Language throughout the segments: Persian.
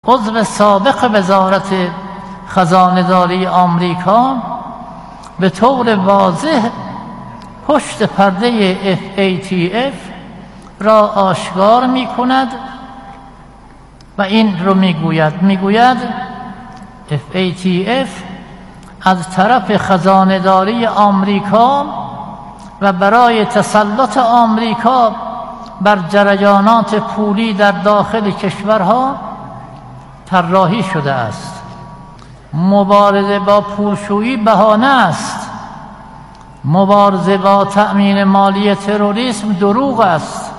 عضو سابق وزارت خزانه‌داری آمریکا به طور واضح پشت پرده FATF را آشکار می کند و این رو میگوید FATF از طرف خزانه‌داری آمریکا و برای تسلط آمریکا بر جریانات پولی در داخل کشورها طراحی شده است. مبارزه با پولشویی بهانه است. مبارزه با تأمین مالی تروریسم دروغ است.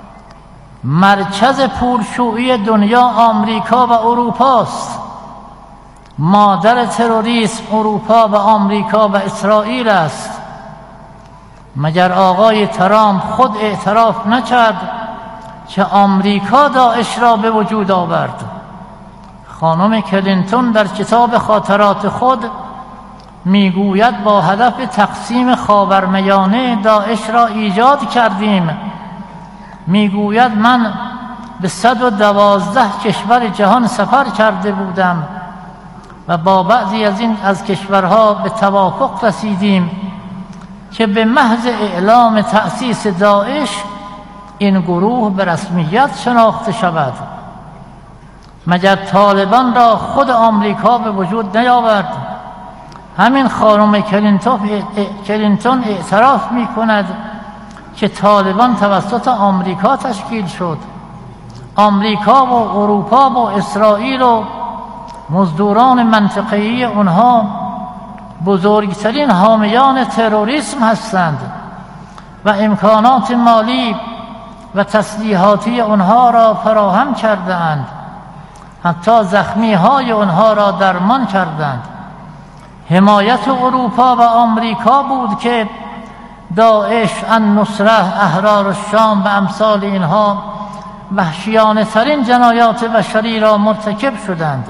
مرکز پولشویی دنیا آمریکا و اروپا است. مادر تروریسم اروپا و آمریکا و اسرائیل است. مگر آقای ترامپ خود اعتراف نکرد که آمریکا داعش را به وجود آورد؟ خانم کلینتون در کتاب خاطرات خود میگوید با هدف تقسیم خاورمیانه داعش را ایجاد کردیم. میگوید من به 112 کشور جهان سفر کرده بودم و با بعضی از کشورها به توافق رسیدیم که به محض اعلام تأسیس داعش این گروه به رسمیت شناخته شود. مگر طالبان را خود آمریکا به وجود نیاورد؟ همین خانم کلینتون اعتراف می کند که طالبان توسط آمریکا تشکیل شد. آمریکا و اروپا و اسرائیل و مزدوران منطقه‌ای اونها بزرگترین حامیان تروریسم هستند و امکانات مالی و تسلیحاتی اونها را فراهم کردند. حتی زخمی های اونها را درمان کردند. حمایت اروپا و آمریکا بود که داعش، النصره، احرار الشام و امثال اینها وحشیانه ترین جنایات بشری را مرتکب شدند.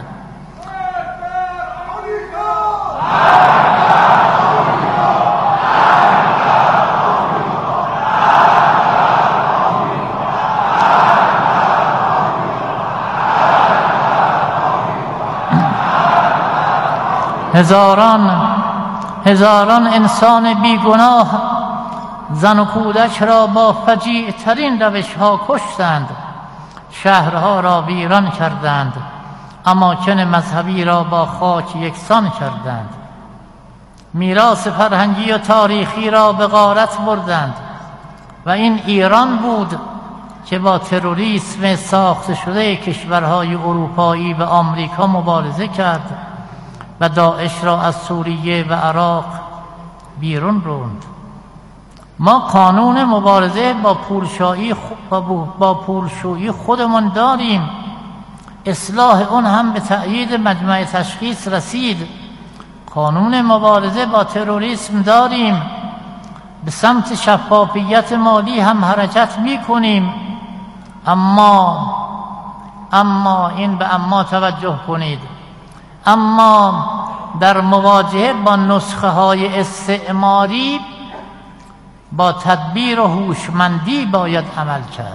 هزاران انسان بیگناه، زن و کودک را با فجیع ترین روش ها کشتند. شهرها را ویران کردند. اماکن مذهبی را با خاک یکسان کردند. میراث فرهنگی و تاریخی را به غارت بردند و این ایران بود که با تروریسم ساخته شده کشورهای اروپایی و آمریکا مبارزه کرد و داعش را از سوریه و عراق بیرون راند. ما قانون مبارزه با پولشویی خودمان داریم. اصلاح اون هم به تأیید مجمع تشخیص رسید. قانون مبارزه با تروریسم داریم. به سمت شفافیت مالی هم حرکت می کنیم. اما این به اما توجه کنید. اما در مواجهه با نسخه های استعماری با تدبیر و هوشمندی باید عمل کرد.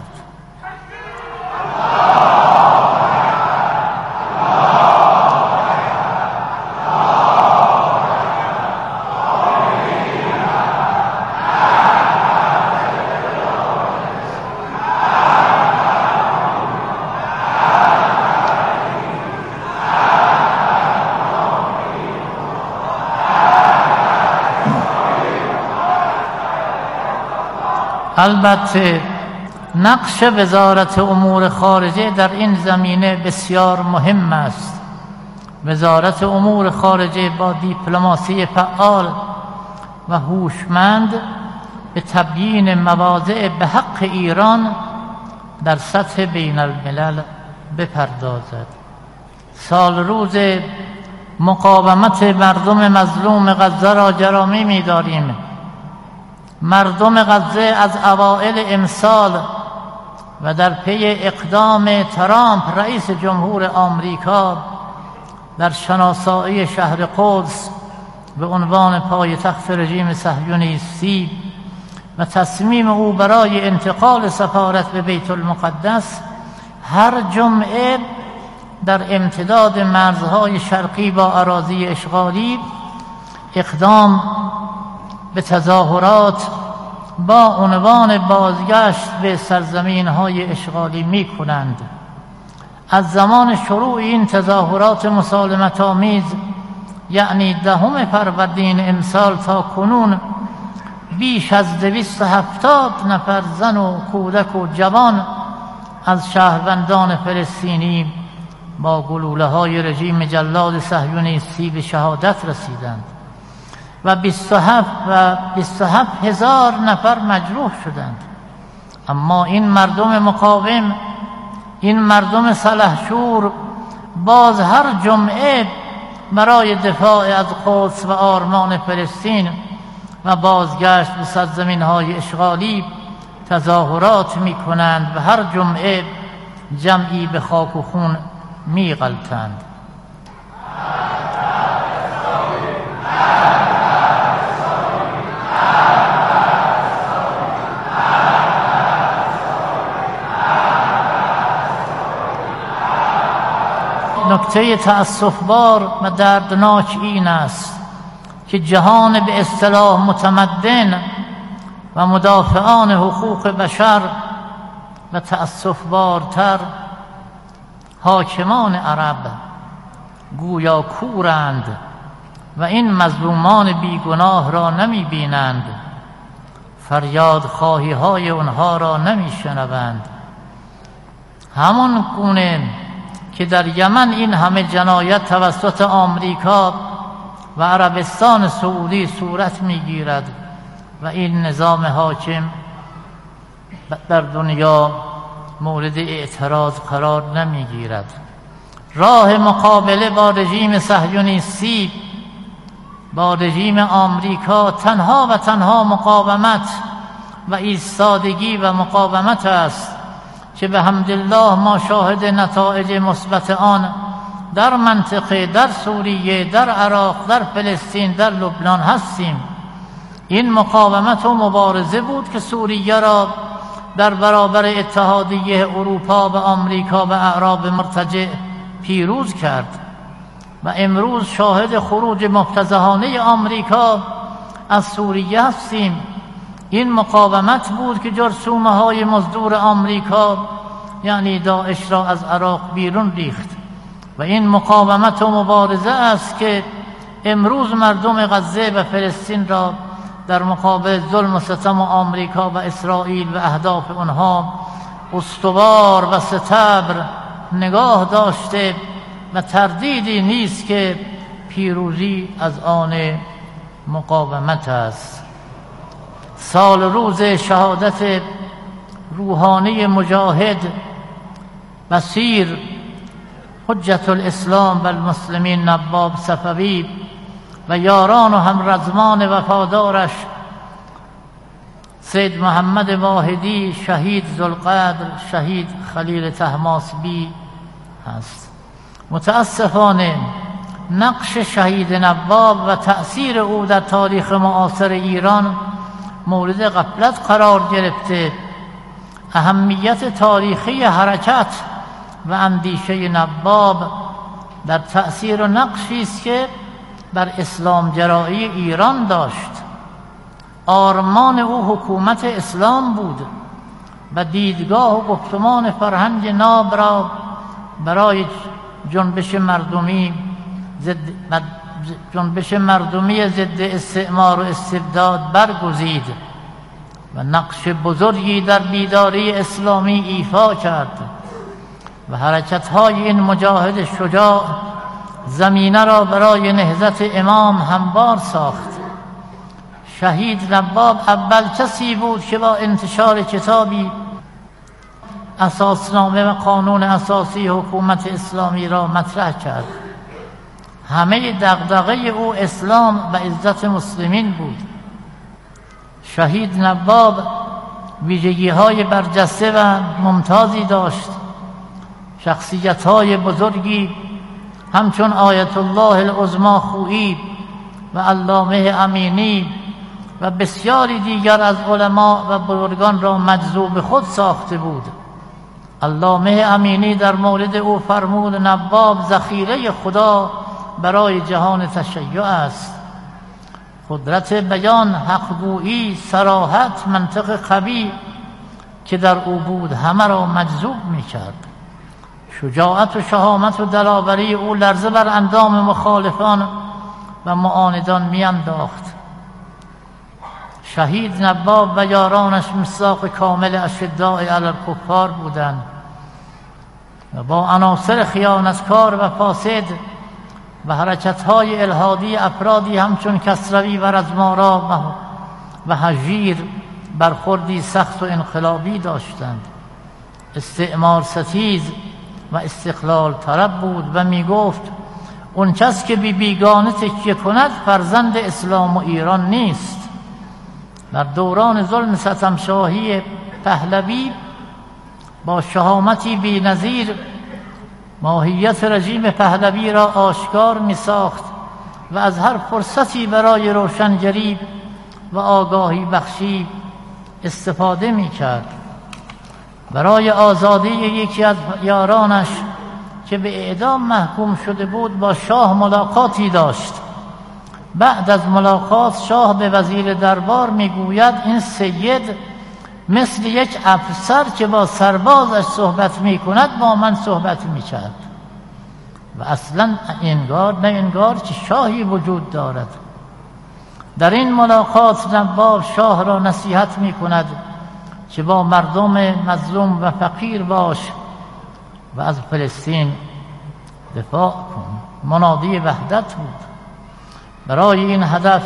البته نقش وزارت امور خارجه در این زمینه بسیار مهم است. وزارت امور خارجه با دیپلماسی فعال و هوشمند به تبیین مواضع به حق ایران در سطح بین الملل بپردازد. سال روز مقاومت مردم مظلوم غزه را گرامی می‌داریم. مردم غزه از اوائل امسال و در پی اقدام ترامپ رئیس جمهور آمریکا در شناسایی شهر قدس به عنوان پایتخت رژیم صهیونیستی و تصمیم او برای انتقال سفارت به بیت المقدس هر جمعه در امتداد مرزهای شرقی با اراضی اشغالی اقدام به تظاهرات با عنوان بازگشت به سرزمین‌های اشغالی می‌کنند. از زمان شروع این تظاهرات مسالمت‌آمیز یعنی 10 فروردین امسال تا کنون بیش از 270 نفر زن و کودک و جوان از شهروندان فلسطینی با گلوله‌های رژیم جلاد صهیونیستی به شهادت رسیدند و 27,000 نفر مجروح شدند. اما این مردم مقاوم، این مردم سلحشور باز هر جمعه برای دفاع از قدس و آرمان فلسطین و بازگشت به سرزمین‌های اشغالی تظاهرات می‌کنند و هر جمعه جمعی به خاک و خون می‌غلطند. نکته تأسف‌بار و دردناک این است که جهان به اصطلاح متمدن و مدافعان حقوق بشر و تأسف‌بارتر حاکمان عرب گویا کورند و این مظلومان بیگناه را نمی بینند، فریاد خواهی های اونها را نمی شنوند. همون گونه که در یمن این همه جنایت توسط آمریکا و عربستان سعودی صورت میگیرد و این نظام حاکم در دنیا مورد اعتراض قرار نمیگیرد. راه مقابله با رژیم صهیونیستی، با رژیم آمریکا تنها و تنها مقاومت و ایستادگی و مقاومت است که به حمدالله ما شاهد نتایج مثبت آن در منطقه، در سوریه، در عراق، در فلسطین، در لبنان هستیم. این مقاومت و مبارزه بود که سوریه را در برابر اتحادیه اروپا و آمریکا و اعراب مرتجع پیروز کرد و امروز شاهد خروج مفتضحانه آمریکا از سوریه هستیم. این مقاومت بود که جرثومه‌های مزدور آمریکا یعنی داعش را از عراق بیرون ریخت و این مقاومت و مبارزه است که امروز مردم غزه و فلسطین را در مقابل ظلم و ستم آمریکا و اسرائیل و اهداف آنها استوار و ستبر نگاه داشته و تردیدی نیست که پیروزی از آن مقاومت است. سال روز شهادت روحانی مجاهد بصیر حجت الاسلام و المسلمین نواب صفوی و یاران و همرزمان وفادارش سید محمد واحدی شهید ذوالقدر، شهید خلیل طهماسبی هست. متاسفانه نقش شهید نواب و تأثیر او در تاریخ معاصر ایران مورد غفلت قرار گرفته. اهمیت تاریخی حرکت و اندیشه نواب در تأثیر و نقشی است که بر اسلام جرایی ایران داشت. آرمان او حکومت اسلام بود و دیدگاه و گفتمان فرهنگ ناب را برای جنبش مردمی ضد استعمار و استبداد برگزید و نقش بزرگی در بیداری اسلامی ایفا کرد و حرکت‌های این مجاهد شجاع زمینه را برای نهضت امام هموار ساخت. شهید نواب اول کسی بود که با انتشار کتابی اساسنامه و قانون اساسی حکومت اسلامی را مطرح کرد. همه دغدغه او اسلام و عزت مسلمین بود. شهید نواب ویژگی‌های برجسته و ممتازی داشت. شخصیت‌های بزرگی همچون آیت الله العظمی خویی و علامه امینی و بسیاری دیگر از علما و بزرگان را مجذوب خود ساخته بود. علامه امینی در مورد او فرمود نواب ذخیره خدا برای جهان تشیع است. قدرت بیان، حقگویی، صراحت، منطق قوی که در او بود همه را مجذوب می‌کرد. شجاعت و شهامت و دلاوری او لرزه بر اندام مخالفان و معاندان می‌انداخت. شهید نواب و یارانش مصداق کامل اشداء علی الکفار بودند و با عناصر خیانتکار و فاسد و حرکت‌های الحادی افرادی همچون کسروی و رزمارا و هژیر برخوردی سخت و انقلابی داشتند. استعمار ستیز و استقلال طلب بود و می گفت اون کس که بی بیگانه تکیه کند فرزند اسلام و ایران نیست. در دوران ظلم ستمشاهی پهلوی با شهامتی بی نظیر ماهیت رژیم پهلوی را آشکار می ساخت و از هر فرصتی برای روشنگری و آگاهی بخشی استفاده می کرد. برای آزادی یکی از یارانش که به اعدام محکوم شده بود با شاه ملاقاتی داشت. بعد از ملاقات شاه به وزیر دربار می گوید این سید مثل یک افسر که با سربازش صحبت می کند با من صحبت می کرد و اصلا انگار که شاهی وجود دارد. در این ملاقات نواب شاه را نصیحت می کند که با مردم مظلوم و فقیر باش و از فلسطین دفاع کن. منادی وحدت بود. برای این هدف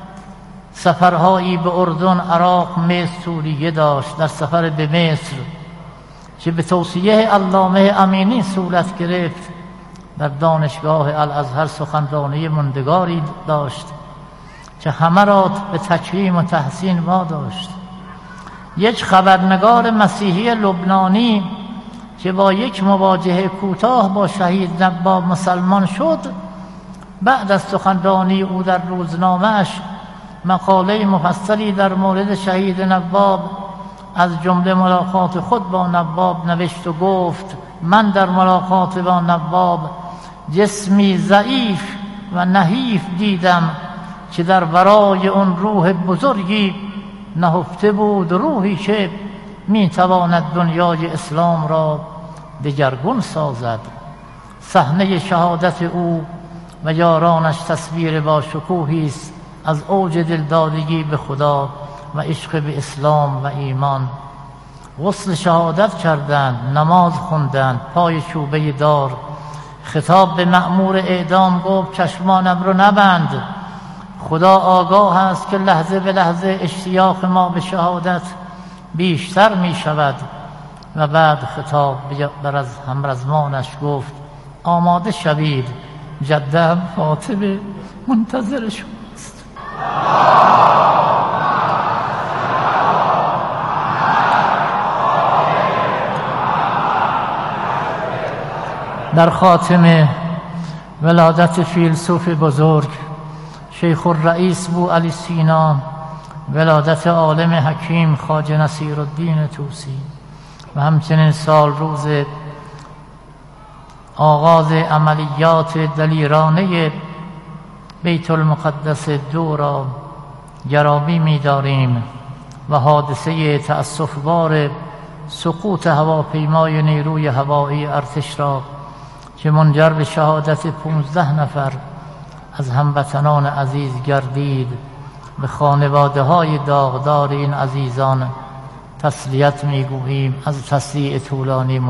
سفرهایی به اردن، عراق، مصر، سوریه داشت. در سفر به مصر که به توصیه علامه امینی صورت گرفت در دانشگاه الازهر سخنرانی ماندگاری داشت که همه را به تکریم و تحسین واداشت. یک خبرنگار مسیحی لبنانی که با یک مواجهه کوتاه با شهید نواب مسلمان شد بعد از سخنرانی او در روزنامه‌اش مقاله مفصلی در مورد شهید نواب از جمله ملاقات خود با نواب نوشت و گفت من در ملاقات با نواب جسمی ضعیف و نحیف دیدم که در ورای اون روح بزرگی نهفته بود، روحی که میتواند دنیای اسلام را دگرگون سازد. صحنه شهادت او و یارانش تصویر با شکوهی است از اوج دلدادگی به خدا و عشق به اسلام و ایمان. غسل شهادت کردند، نماز خوندند، پای چوبه دار. خطاب به مأمور اعدام گفت چشمانم رو نبند، خدا آگاه است که لحظه به لحظه اشتیاق ما به شهادت بیشتر می شود. و بعد خطاب بر از همرزمانش گفت آماده شوید، جدم فاطمه منتظر شماست. در خاتمه ولادت فیلسوف بزرگ شیخ الرئیس بو علی سینا، ولادت عالم حکیم خواجه نصیرالدین طوسی و همچنین سال روز آغاز عملیات دلیرانه بیت المقدس دو را گرامی می داریم و حادثه تأسفبار سقوط هواپیمای نیروی هوایی ارتش را که منجر به شهادت 15 نفر از هموطنان عزیز گردید به خانواده های داغدار این عزیزان تسلیت میگوییم. از تسلیع طولانی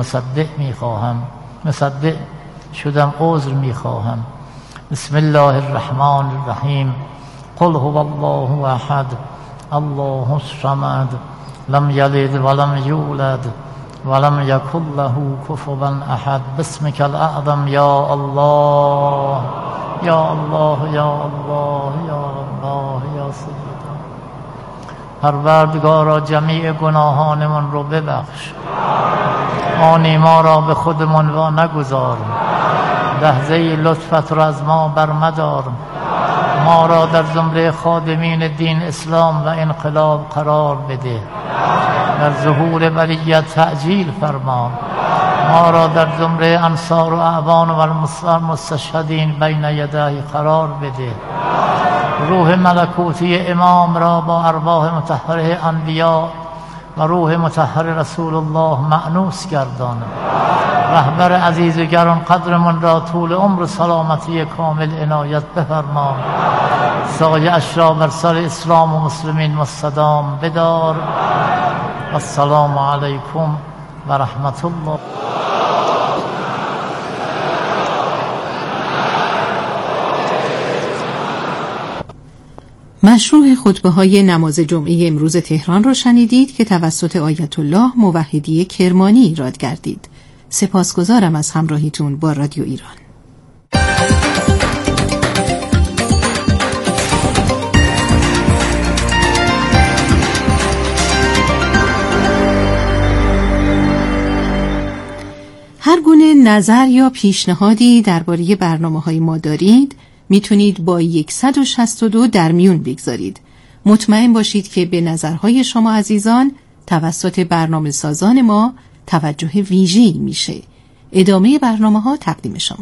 مصدق شدم، عذر میخواهم. بسم الله الرحمن الرحیم. قل هو الله احد الله الصمد لم یلد ولم یولد ولم یکن له کفوا احد. بسمک الاعظم یا الله یا الله یا الله یا الله یا سیدنا. پروردگارا جمیع گناهانمان رو ببخش، آنی ما را به خودمان وا نگذار، لحظه لطفت را از ما برمدار، ما را در زمره خادمین دین اسلام و انقلاب قرار بده. در ظهور بلیت تعجیل فرما. ما را در زمره انصار و اعوان و المستشهدین بین یدیه قرار بده. روح ملکوتی امام را با ارواح مطهره انبیا و روح مطهر رسول الله مأنوس گردان. رهبر عزیز و گران قدرمان را طول عمر و سلامتی کامل عنایت بفرما. سایه اش را بر سر اسلام و مسلمین مستدام بدار. و السلام علیکم و رحمت الله. مشروع خطبه‌های نماز جمعه امروز تهران را شنیدید که توسط آیت الله موحدی کرمانی ایراد گردید. سپاسگزارم از همراهیتون با رادیو ایران. هر گونه نظر یا پیشنهادی درباره برنامه‌های ما دارید میتونید با 162 در میون بگذارید. مطمئن باشید که به نظرهای شما عزیزان توسط برنامه سازان ما توجه ویژه‌ای میشه. ادامه برنامه‌ها تقدیم شما.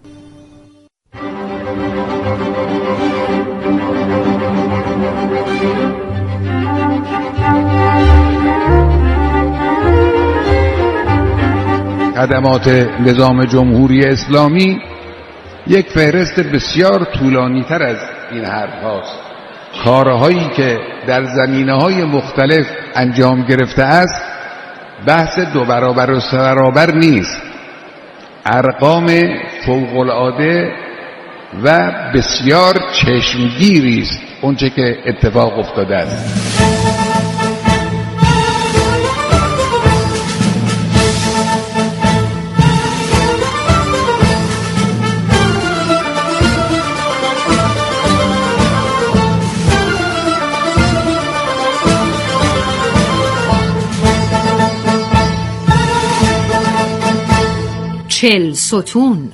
خدمات نظام جمهوری اسلامی یک فهرست بسیار طولانی تر از این حرف هاست. کارهایی که در زمینه‌های مختلف انجام گرفته است بحث 2 برابر و 3 برابر نیست. ارقام فوق‌العاده و بسیار چشمگیری است اونچه که اتفاق افتاده است. چل ستون.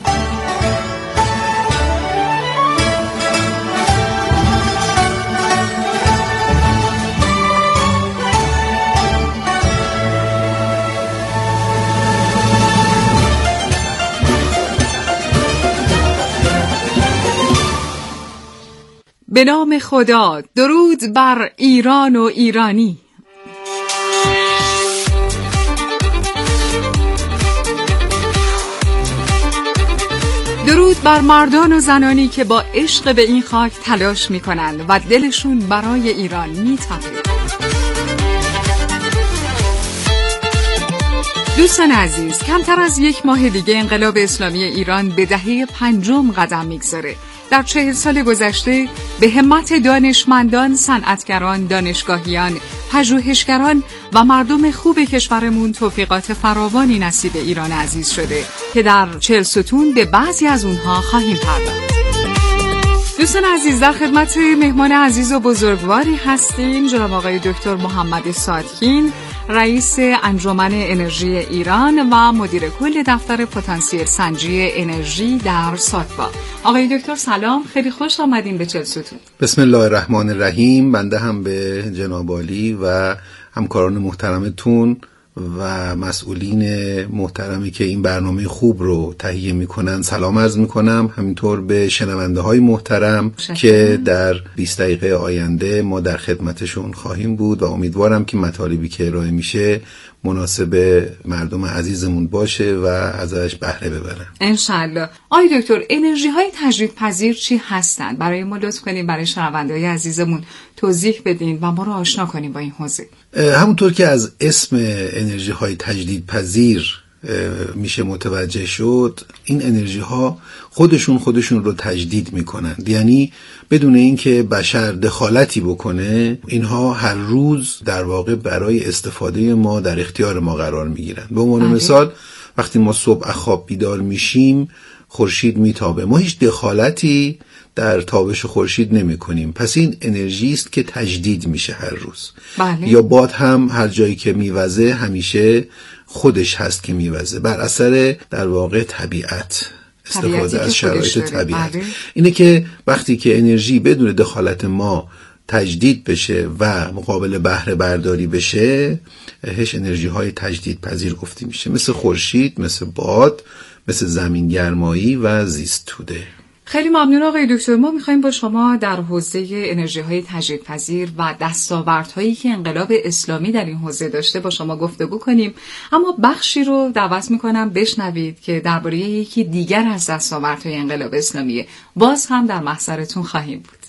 به نام خدا. درود بر ایران و ایرانی. درود بر مردان و زنانی که با عشق به این خاک تلاش می‌کنند و دلشون برای ایران می‌تپه. دوستان عزیز، کمتر از 1 ماه دیگه انقلاب اسلامی ایران به دهه 5 قدم می‌گذاره. در 40 سال گذشته به همت دانشمندان، صنعتگران، دانشگاهیان، پژوهشگران و مردم خوب کشورمون توفیقات فراوانی نصیب ایران عزیز شده که در 40 ستون به بعضی از اونها خواهیم پرداخت. دوستان عزیز، در خدمت مهمان عزیز و بزرگواری هستیم، جناب آقای دکتر محمد صادقین، رئیس انجمن انرژی ایران و مدیر کل دفتر پتانسیل سنجی انرژی در ساتبا. آقای دکتر سلام، خیلی خوش آمدین به 40 ستون. بسم الله الرحمن الرحیم. بنده هم به جناب عالی و همکاران محترمتون و مسئولین محترمی که این برنامه خوب رو تهیه میکنن سلام عرض میکنم. همینطور به شنونده های محترم که در 20 دقیقه آینده ما در خدمتشون خواهیم بود و امیدوارم که مطالبی که ارائه میشه مناسب مردم عزیزمون باشه و ازش بهره ببرن انشالله. آقای دکتر، انرژی های تجدیدپذیر چی هستند؟ برای ما لطف کنین برای شنونده‌های عزیزمون توضیح بدین و ما رو آشنا کنین با این حوزه. همونطور که از اسم انرژی های تجدیدپذیر میشه متوجه شد، این انرژی ها خودشون رو تجدید میکنند. یعنی بدون اینکه بشر دخالتی بکنه اینها هر روز در واقع برای استفاده ما در اختیار ما قرار میگیرند. به عنوان مثال وقتی ما صبح خواب بیدار میشیم خورشید میتابه، ما هیچ دخالتی در تابش خورشید نمی کنیم، پس این انرژی است که تجدید میشه هر روز. یا باد هم هر جایی که میوزه همیشه خودش هست که میوزه، بر اثر در واقع طبیعت، استفاده از شرایط طبیعت. اینه که وقتی که انرژی بدون دخالت ما تجدید بشه و مقابل بهره برداری بشه، هش انرژی های تجدید پذیر گفته میشه، مثل خورشید، مثل باد، مثل زمین گرمایی و زیست توده. خیلی ممنون آقای دکتر. ما میخوایم با شما در حوزه انرژی های تجدیدپذیر و دستاوردهایی که انقلاب اسلامی در این حوزه داشته با شما گفتگو کنیم، اما بخشی رو دعوت میکنم بشنوید که درباره یکی دیگر از دستاوردهای انقلاب اسلامیه. باز هم در محضرتون خواهیم بود.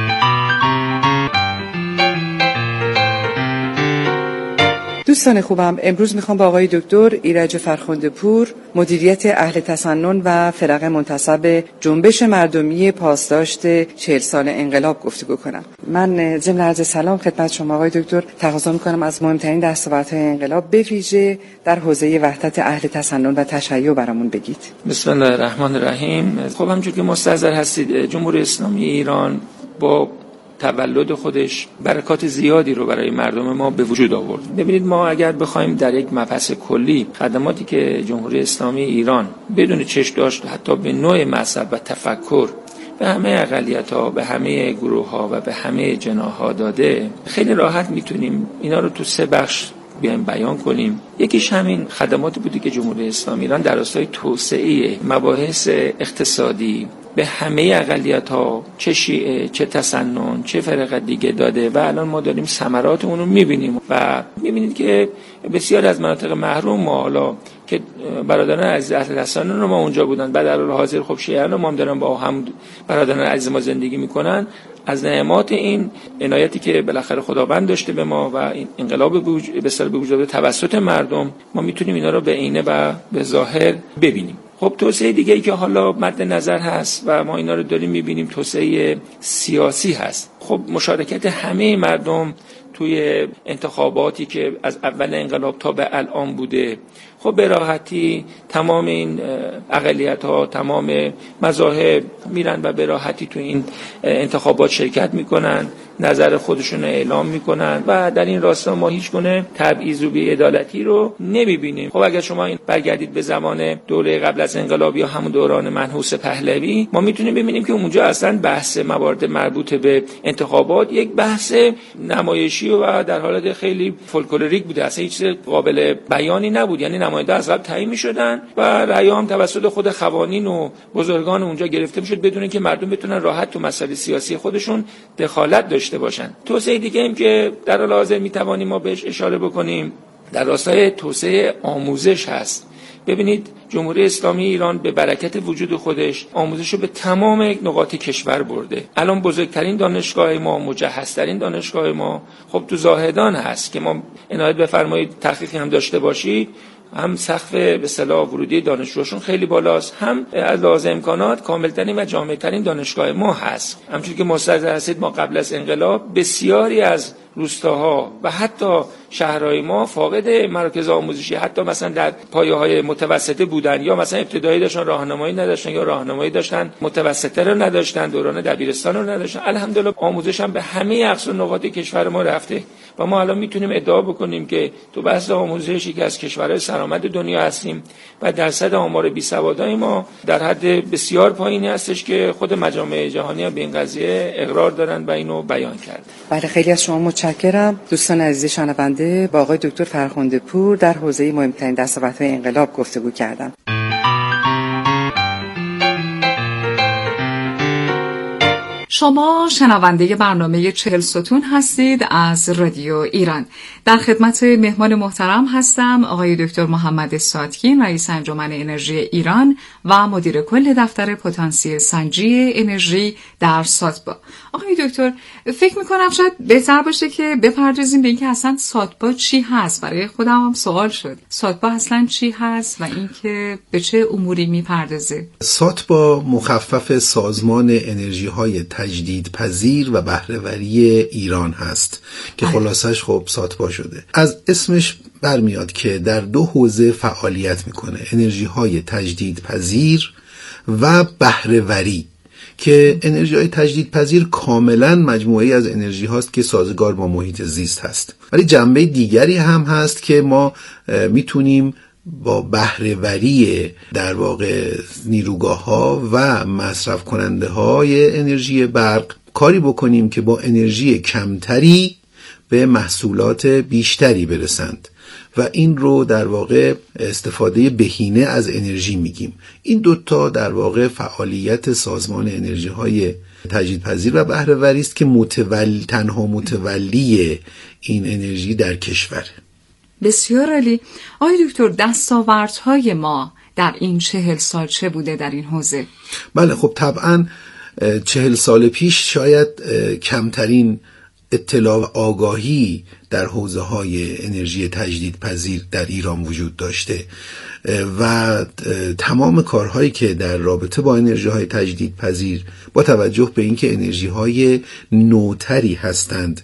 دوستان خوبم، امروز میخوام با آقای دکتر ایرج فرخنده پور، مدیریت اهل تسنن و فرق منتسب جنبش مردمی پاسداشت 40 سال انقلاب گفتگو کنم. من ضمن عرض سلام خدمت شما آقای دکتر تقاضا میکنم از مهمترین دستاوردهای انقلاب به ویژه در حوزه وحدت اهل تسنن و تشیع برامون بگید. بسم الله الرحمن الرحیم. خب همونجور که مستحضر هستید، جمهوری اسلامی ایران با تولد خودش برکات زیادی رو برای مردم ما به وجود آورد. ببینید، ما اگر بخوایم در یک مبحث کلی خدماتی که جمهوری اسلامی ایران بدون چشم داشت حتی به نوع مذهب و تفکر به همه اقلیت‌ها، به همه گروه‌ها و به همه جناح‌ها داده، خیلی راحت میتونیم اینا رو تو 3 بخش بیایم بیان کنیم. یکیش همین خدماتی بودی که جمهوری اسلامی ایران در راستای توسعه مباحث اقتصادی به همه اقلیت‌ها، چه شیعه، چه تسنن، چه فرقه دیگه داده و الان ما داریم ثمرات اون رو می‌بینیم و می‌بینید که بسیار از مناطق محروم ما، حالا که برادران عزیز اهل تسنن رو ما اونجا بودن، بعد در حاضر خب شیعیان رو ما هم دارن با هم برادران عزیز ما زندگی میکنن. از نعمات این عنایتی که بالاخره خداوند داشته به ما و این انقلاب به سر به وجود توسط مردم، ما میتونیم اینا رو به عینه و به ظاهر ببینیم. خب توسعه دیگه‌ای که حالا مد نظر هست و ما اینا رو داریم میبینیم، توسعه سیاسی هست. خب مشارکت همه مردم توی انتخاباتی که از اول انقلاب تا به الان بوده، خب به راحتی تمام این اقلیت‌ها، تمام مذاهب میرن و به راحتی تو این انتخابات شرکت میکنن، نظر خودشون رو اعلام میکنن و در این راستا ما هیچ گونه تبعیض و بی‌عدالتی رو نمیبینیم. خب اگر شما این برگردید به زمان دوره قبل از انقلاب یا همون دوران منحوس پهلوی، ما میتونیم ببینیم که اونجا اصلا بحث موارد مربوط به انتخابات یک بحث نمایشی و در حالت خیلی فولکلوریک بوده، اصلا هیچ قابل بیانی نبود. یعنی نماینده از قبل تعیین میشدن و رأی هم توسط خود خوانین و بزرگان اونجا گرفته میشد بدون اینکه مردم بتونن راحت تو مسائل سیاسی خودشون دخالت داشته باشن. توسعه دیگه هم که در حال حاضر میتوانیم ما بهش اشاره بکنیم در راستای توسعه آموزش هست. ببینید، جمهوری اسلامی ایران به برکت وجود خودش آموزش رو به تمام نقاط کشور برده. الان بزرگترین دانشگاه ما، مجهزترین دانشگاه ما خب تو زاهدان هست که ما عنایت بفرمایید تحقیقی هم داشته باشید، هم سقف به اصطلاح ورودی دانشجوشون خیلی بالاست، هم از لحاظ امکانات کاملترین و جامعترین دانشگاه ما هست. همچون که مستحضر هستید، ما قبل از انقلاب بسیاری از روستاها و حتی شهرهای ما فاقد مراکز آموزشی، حتی مثلا در پایه‌های متوسطه بودن یا مثلا ابتدایی داشتن راهنمایی نداشتن یا راهنمایی داشتن متوسطه رو نداشتن، دوران دبیرستان رو نداشتن. الحمدلله آموزش هم به همه اقصا نقاط کشور ما رفته و ما الان میتونیم ادعا بکنیم که تو بحث آموزشی که از کشورهای سرآمد دنیا هستیم و درصد آمار بیسوادای ما در حد بسیار پایینی هستش که خود مجامع جهانی هم به این قضیه اقرار دارن و اینو بیان کردن. بله، خیلی از شما متشکرم. دوستان عزیز شنونده، با آقای دکتر فرخنده پور در حوزه مهمترین دستاوردهای انقلاب گفتگو کردم. شما شنونده برنامه 40 ستون هستید از رادیو ایران. در خدمت مهمان محترم هستم آقای دکتر محمد ساتکین، رئیس انجمن انرژی ایران و مدیر کل دفتر پتانسیل سنجی انرژی در ساتبا. آقای دکتر، فکر میکنم شاید بهتر باشه که بپردازیم به اینکه اصلا ساتبا چی هست. برای خودم هم سوال شد، ساتبا اصلا چی هست و اینکه به چه اموری میپردازه؟ ساتبا مخفف سازمان انرژی های تجدیدپذیر و بهره‌وری ایران هست که خلاصش خب ساتبا شده. از اسمش برمیاد که در 2 حوزه فعالیت میکنه، انرژی های تجدیدپذیر و بهره‌وری، که انرژی های تجدیدپذیر کاملا مجموعه‌ای از انرژی هاست که سازگار با محیط زیست هست، ولی جنبه دیگری هم هست که ما میتونیم با بهره‌وری در واقع نیروگاه ها و مصرف کننده های انرژی برق کاری بکنیم که با انرژی کمتری به محصولات بیشتری برسند و این رو در واقع استفاده بهینه از انرژی میگیم. این دوتا در واقع فعالیت سازمان انرژی های تجدیدپذیر و بهره‌وری است که تنها متولی این انرژی در کشور. بسیار عالی. آقای دکتر، دستاوردهای ما در این 40 سال چه بوده در این حوزه؟ بله خب طبعا 40 سال پیش شاید کمترین اطلاع و آگاهی در حوزه های انرژی تجدیدپذیر در ایران وجود داشته و تمام کارهایی که در رابطه با انرژی های تجدیدپذیر با توجه به اینکه انرژی های نوتری هستند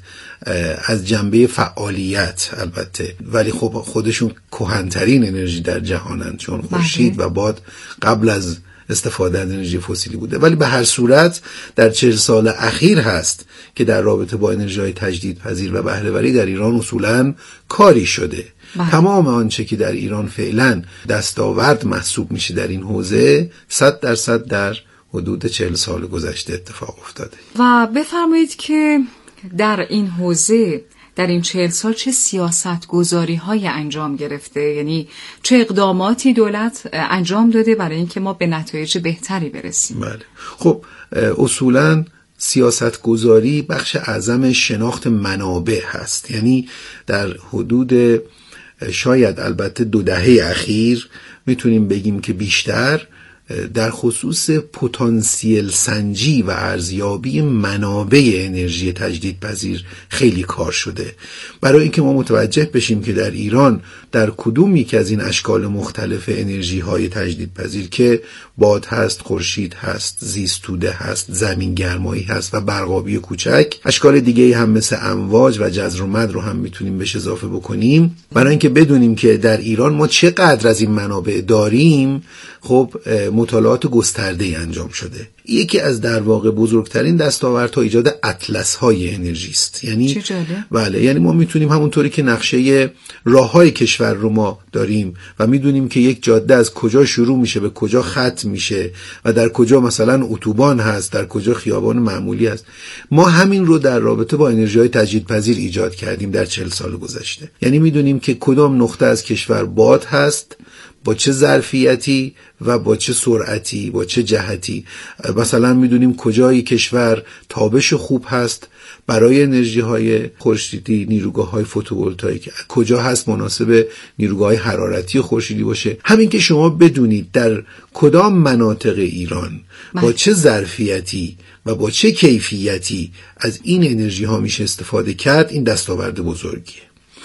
از جنبه فعالیت البته، ولی خب خودشون کهن‌ترین انرژی در جهانند چون خورشید و باد قبل از استفاده از انرژی فسیلی بوده، ولی به هر صورت در 40 سال اخیر هست که در رابطه با انرژی‌های تجدیدپذیر و بهره‌وری در ایران اصولاً کاری شده. تمام آنچه که در ایران فعلاً دستاورد محسوب میشه در این حوزه 100% در حدود 40 سال گذشته اتفاق افتاده. و بفرمایید که در این حوزه در این 40 سال چه سیاست گذاری های انجام گرفته، یعنی چه اقداماتی دولت انجام داده برای اینکه ما به نتایج بهتری برسیم؟ بله خب اصولاً سیاست گذاری بخش اعظم شناخت منابع هست، یعنی در حدود شاید البته 2 دهه اخیر میتونیم بگیم که بیشتر در خصوص پتانسیل سنجی و ارزیابی منابع انرژی تجدیدپذیر خیلی کار شده برای اینکه ما متوجه بشیم که در ایران در کدوم یک از این اشکال مختلف انرژی های تجدیدپذیر که باد هست، خورشید هست، زیستوده هست، زمین گرمایی هست و برقابی کوچک، اشکال دیگه هم مثل امواج و جزر و مد رو هم میتونیم بهش اضافه بکنیم برای اینکه بدونیم که در ایران ما چقدر از این منابع داریم. خب مطالعات گسترده‌ای انجام شده. یکی از در واقع بزرگترین دستاوردها ایجاد اطلس های انرژی است. یعنی بله، یعنی ما میتونیم همونطوری که نقشه راههای کشور رو ما داریم و میدونیم که یک جاده از کجا شروع میشه به کجا ختم میشه و در کجا مثلا اتوبان هست، در کجا خیابان معمولی هست، ما همین رو در رابطه با انرژی‌های تجدیدپذیر ایجاد کردیم در 40 سال گذشته. یعنی میدونیم که کدام نقطه از کشور باد هست، با چه ظرفیتی و با چه سرعتی، با چه جهتی. مثلا میدونیم کجای کشور تابش خوب هست برای انرژی های خورشیدی، نیروگاه های فوتوولتایک، کجا هست مناسب نیروگاه های حرارتی خورشیدی باشه. همین که شما بدونید در کدام مناطق ایران با چه ظرفیتی و با چه کیفیتی از این انرژی ها میشه استفاده کرد، این دستاورد بزرگیه.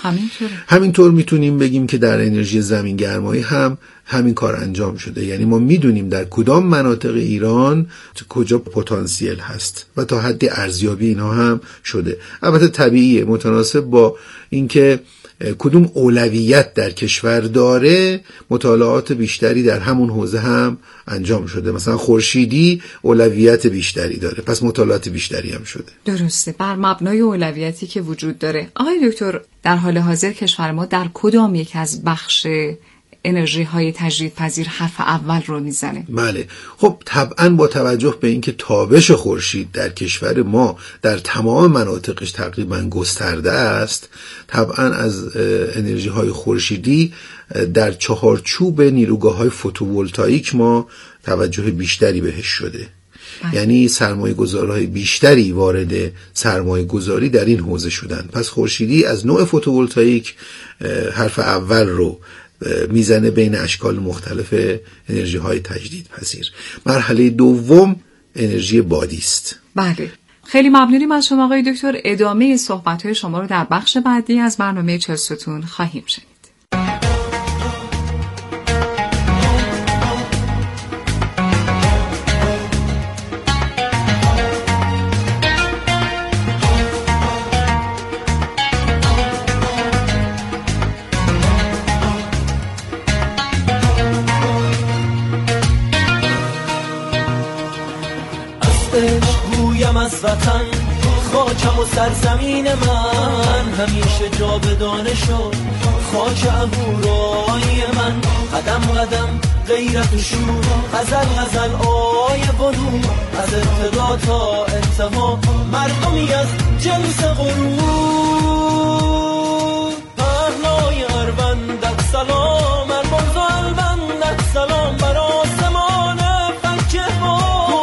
همینطور میتونیم بگیم که در انرژی زمین گرمایی هم همین کار انجام شده. یعنی ما میدونیم در کدام مناطق ایران کجا پتانسیل هست و تا حد ارزیابی اینا هم شده. البته طبیعیه، متناسب با اینکه کدوم اولویت در کشور داره مطالعات بیشتری در همون حوزه هم انجام شده. مثلا خورشیدی اولویت بیشتری داره، پس مطالعات بیشتری هم شده. درسته، بر مبنای اولویتی که وجود داره. آقای دکتر، در حال حاضر کشور ما در کدام یک از بخش انرژی های تجدیدپذیر حرف اول رو میزنه؟ بله خب طبعا با توجه به اینکه تابش خورشید در کشور ما در تمام مناطقش تقریبا گسترده است، طبعا از انرژی های خورشیدی در چهارچوب نیروگاه های فوتوولتایک ما توجه بیشتری بهش شده. یعنی سرمایه گذارهای بیشتری وارد سرمایه گذاری در این حوزه شدن. پس خورشیدی از نوع فوتوولتایک حرف اول رو میزنه بین اشکال مختلف انرژی های تجدیدپذیر. مرحله دوم انرژی بادی است. بله، خیلی ممنونیم از شما آقای دکتر. ادامه صحبت‌های شما رو در بخش بعدی از برنامه 40 ستون خواهیم شنید. از وطن خاکم و سرزمین من همیشه جاودانه شد. خاک اهورای من قدم قدم غیرت و شور، غزل غزل آی بلور از ابتدا تا انتها، مردمی از جنس غرور